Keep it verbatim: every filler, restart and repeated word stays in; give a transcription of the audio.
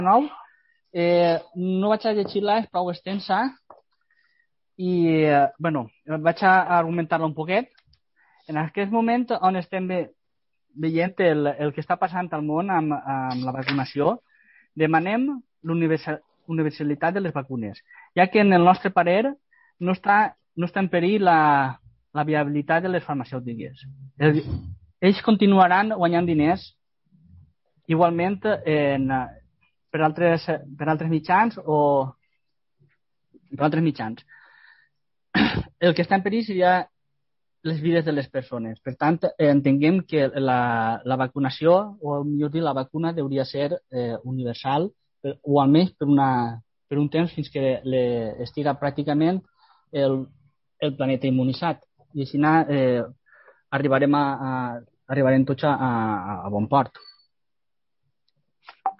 nou. Eh, no vaig a llegir-la, és prou extensa i, eh, bueno, vaig a argumentar-la un poquet. En aquest moment on estem ve, veient el, el que està passant al món amb, amb la vacunació, demanem l'universalitat de les vacunes, ja que en el nostre parer no està, no està en perill la, la viabilitat de les farmacèutiques. El, ells continuaran guanyant diners igualment en, per, altres, per altres mitjans o per altres mitjans. El que està en perill seria les vides de les persones. Per tant, entenguem que la, la vacunació, o millor dir, la vacuna hauria ser eh, universal, per, o almenys per, una, per un temps fins que le, estiga pràcticament el, el planeta immunitzat. I així eh, arribarem, a, a, arribarem tots a, a, a bon port.